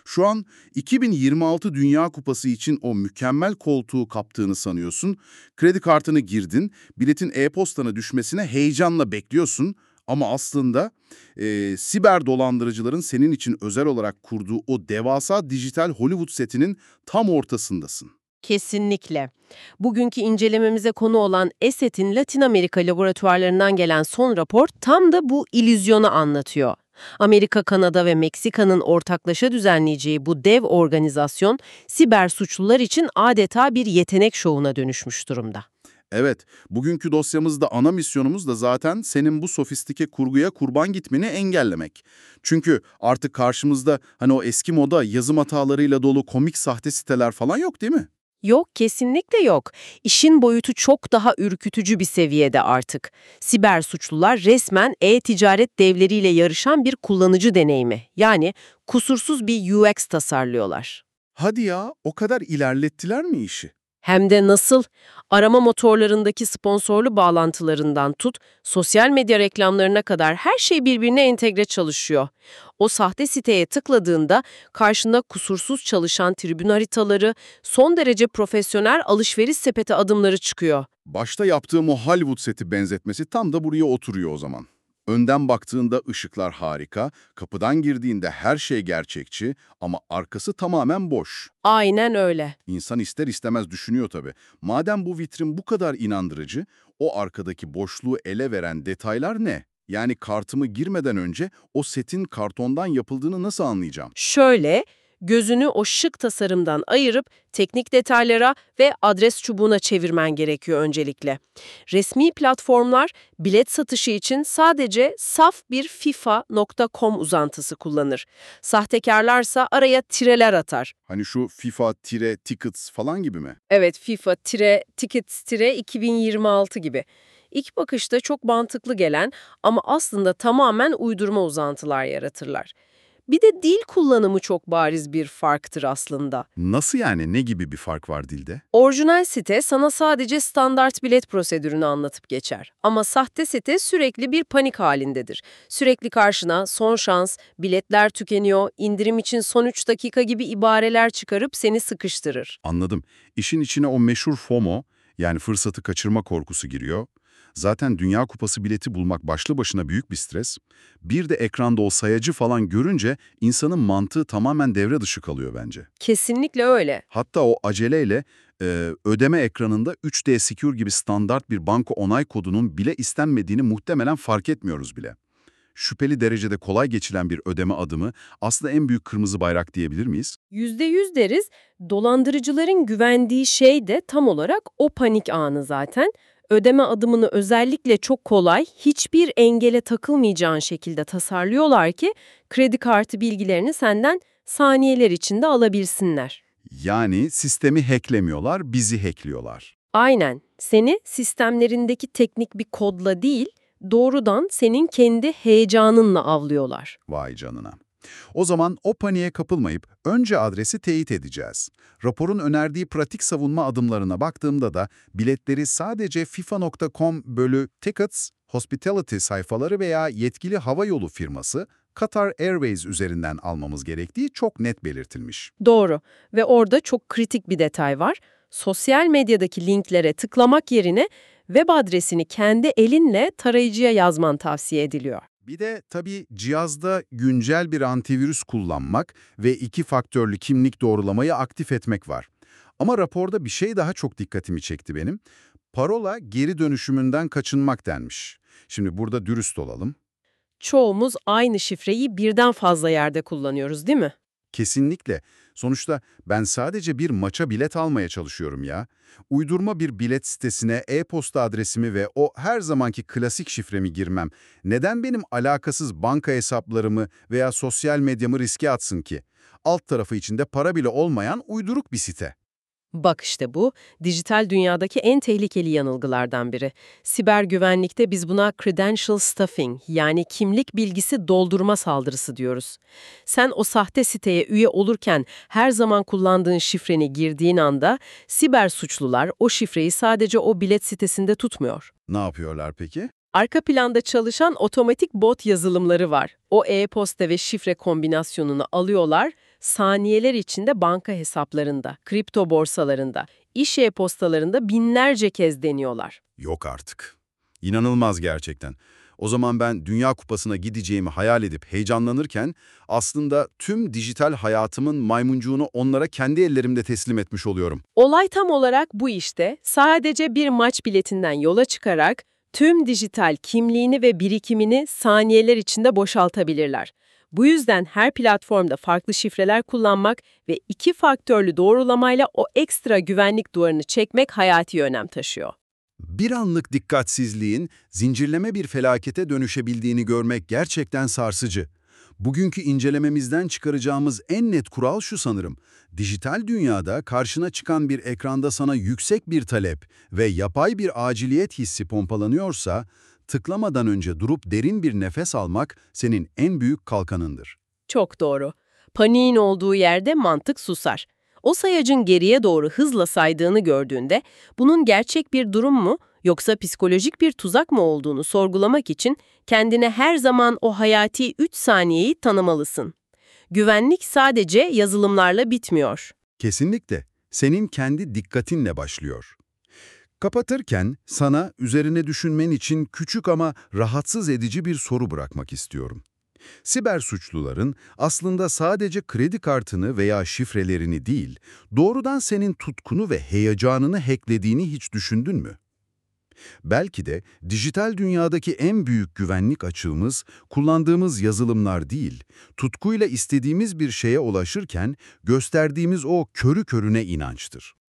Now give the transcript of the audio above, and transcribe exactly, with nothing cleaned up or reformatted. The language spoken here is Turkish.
Şu an iki bin yirmi altı Dünya Kupası için o mükemmel koltuğu kaptığını sanıyorsun. Kredi kartını girdin, biletin e-postana düşmesine heyecanla bekliyorsun. Ama aslında e, siber dolandırıcıların senin için özel olarak kurduğu o devasa dijital Hollywood setinin tam ortasındasın. Kesinlikle. Bugünkü incelememize konu olan ESET'in Latin Amerika laboratuvarlarından gelen son rapor tam da bu illüzyonu anlatıyor. Amerika, Kanada ve Meksika'nın ortaklaşa düzenleyeceği bu dev organizasyon, siber suçlular için adeta bir yetenek şovuna dönüşmüş durumda. Evet, bugünkü dosyamızda ana misyonumuz da zaten senin bu sofistike kurguya kurban gitmeni engellemek. Çünkü artık karşımızda hani o eski moda yazım hatalarıyla dolu komik sahte siteler falan yok değil mi? Yok, kesinlikle yok. İşin boyutu çok daha ürkütücü bir seviyede artık. Siber suçlular resmen e-ticaret devleriyle yarışan bir kullanıcı deneyimi, yani kusursuz bir U X tasarlıyorlar. Hadi ya, o kadar ilerlettiler mi işi? Hem de nasıl? Arama motorlarındaki sponsorlu bağlantılarından tut, sosyal medya reklamlarına kadar her şey birbirine entegre çalışıyor. O sahte siteye tıkladığında karşında kusursuz çalışan tribün haritaları, son derece profesyonel alışveriş sepeti adımları çıkıyor. Başta yaptığım o Hollywood seti benzetmesi tam da buraya oturuyor o zaman. Önden baktığında ışıklar harika, kapıdan girdiğinde her şey gerçekçi ama arkası tamamen boş. Aynen öyle. İnsan ister istemez düşünüyor tabii. Madem bu vitrin bu kadar inandırıcı, o arkadaki boşluğu ele veren detaylar ne? Yani kartımı girmeden önce o setin kartondan yapıldığını nasıl anlayacağım? Şöyle, gözünü o şık tasarımdan ayırıp teknik detaylara ve adres çubuğuna çevirmen gerekiyor öncelikle. Resmi platformlar bilet satışı için sadece saf bir FIFA nokta com uzantısı kullanır. Sahtekarlarsa araya tireler atar. Hani şu FIFA-tickets falan gibi mi? Evet, FIFA-Tickets-iki bin yirmi altı gibi. İlk bakışta çok mantıklı gelen ama aslında tamamen uydurma uzantılar yaratırlar. Bir de dil kullanımı çok bariz bir farktır aslında. Nasıl yani? Ne gibi bir fark var dilde? Orijinal site sana sadece standart bilet prosedürünü anlatıp geçer. Ama sahte site sürekli bir panik halindedir. Sürekli karşına son şans, biletler tükeniyor, indirim için son üç dakika gibi ibareler çıkarıp seni sıkıştırır. Anladım. İşin içine o meşhur FOMO, yani fırsatı kaçırma korkusu giriyor. Zaten Dünya Kupası bileti bulmak başlı başına büyük bir stres. Bir de ekranda o sayacı falan görünce insanın mantığı tamamen devre dışı kalıyor bence. Kesinlikle öyle. Hatta o aceleyle e, ödeme ekranında üç D Secure gibi standart bir banka onay kodunun bile istenmediğini muhtemelen fark etmiyoruz bile. Şüpheli derecede kolay geçilen bir ödeme adımı aslında en büyük kırmızı bayrak diyebilir miyiz? Yüzde yüz deriz. Dolandırıcıların güvendiği şey de tam olarak o panik anı zaten. Ödeme adımını özellikle çok kolay, hiçbir engele takılmayacağın şekilde tasarlıyorlar ki kredi kartı bilgilerini senden saniyeler içinde alabilsinler. Yani sistemi hacklemiyorlar, bizi hackliyorlar. Aynen, seni sistemlerindeki teknik bir kodla değil, doğrudan senin kendi heyecanınla avlıyorlar. Vay canına. O zaman o paniğe kapılmayıp önce adresi teyit edeceğiz. Raporun önerdiği pratik savunma adımlarına baktığımda da biletleri sadece FIFA nokta com bölü tickets, hospitality sayfaları veya yetkili havayolu firması Qatar Airways üzerinden almamız gerektiği çok net belirtilmiş. Doğru ve orada çok kritik bir detay var. Sosyal medyadaki linklere tıklamak yerine web adresini kendi elinle tarayıcıya yazman tavsiye ediliyor. Bir de tabii cihazda güncel bir antivirüs kullanmak ve iki faktörlü kimlik doğrulamayı aktif etmek var. Ama raporda bir şey daha çok dikkatimi çekti benim. Parola geri dönüşümünden kaçınmak denmiş. Şimdi burada dürüst olalım. Çoğumuz aynı şifreyi birden fazla yerde kullanıyoruz, değil mi? Kesinlikle. Sonuçta ben sadece bir maça bilet almaya çalışıyorum ya. Uydurma bir bilet sitesine e-posta adresimi ve o her zamanki klasik şifremi girmem. Neden benim alakasız banka hesaplarımı veya sosyal medyamı riske atsın ki? Alt tarafı içinde para bile olmayan uyduruk bir site. Bak işte bu, dijital dünyadaki en tehlikeli yanılgılardan biri. Siber güvenlikte biz buna credential stuffing, yani kimlik bilgisi doldurma saldırısı diyoruz. Sen o sahte siteye üye olurken her zaman kullandığın şifreni girdiğin anda siber suçlular o şifreyi sadece o bilet sitesinde tutmuyor. Ne yapıyorlar peki? Arka planda çalışan otomatik bot yazılımları var. O e-posta ve şifre kombinasyonunu alıyorlar, Saniyeler içinde banka hesaplarında, kripto borsalarında, iş e-postalarında binlerce kez deniyorlar. Yok artık. İnanılmaz gerçekten. O zaman ben Dünya Kupası'na gideceğimi hayal edip heyecanlanırken aslında tüm dijital hayatımın maymuncuğunu onlara kendi ellerimde teslim etmiş oluyorum. Olay tam olarak bu işte. Sadece bir maç biletinden yola çıkarak tüm dijital kimliğini ve birikimini saniyeler içinde boşaltabilirler. Bu yüzden her platformda farklı şifreler kullanmak ve iki faktörlü doğrulamayla o ekstra güvenlik duvarını çekmek hayati önem taşıyor. Bir anlık dikkatsizliğin zincirleme bir felakete dönüşebildiğini görmek gerçekten sarsıcı. Bugünkü incelememizden çıkaracağımız en net kural şu sanırım. Dijital dünyada karşına çıkan bir ekranda sana yüksek bir talep ve yapay bir aciliyet hissi pompalanıyorsa, tıklamadan önce durup derin bir nefes almak senin en büyük kalkanındır. Çok doğru. Paniğin olduğu yerde mantık susar. O sayacın geriye doğru hızla saydığını gördüğünde bunun gerçek bir durum mu yoksa psikolojik bir tuzak mı olduğunu sorgulamak için kendine her zaman o hayati üç saniyeyi tanımalısın. Güvenlik sadece yazılımlarla bitmiyor. Kesinlikle senin kendi dikkatinle başlıyor. Kapatırken sana üzerine düşünmen için küçük ama rahatsız edici bir soru bırakmak istiyorum. Siber suçluların aslında sadece kredi kartını veya şifrelerini değil, doğrudan senin tutkunu ve heyecanını hacklediğini hiç düşündün mü? Belki de dijital dünyadaki en büyük güvenlik açığımız kullandığımız yazılımlar değil, tutkuyla istediğimiz bir şeye ulaşırken gösterdiğimiz o körü körüne inançtır.